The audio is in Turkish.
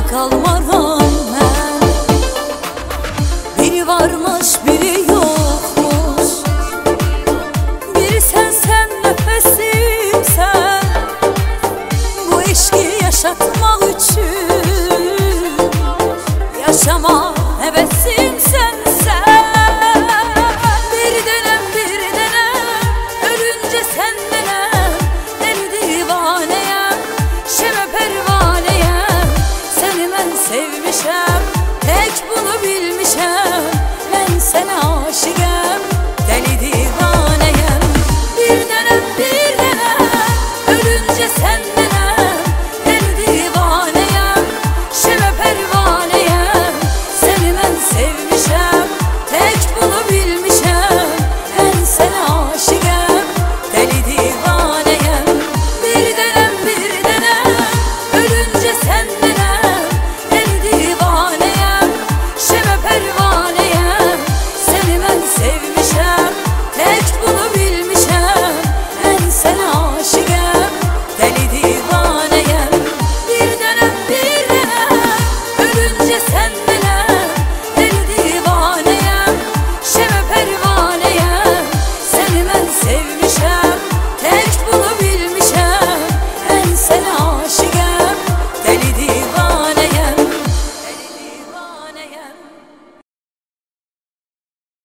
kalmaram ben. Biri varmış biri yokmuş, biri sen nefesimsen. Bu eşki yaşatmak için yaşama hevesimsen sen. Bir denem ölünce sen denem. Deli divaneyem, şeme pervaneyem. Seni ben sevmişem, tek bunu bilmişem. Ben sana aşıgem, deli divaneyem. Bir denem ölünce sen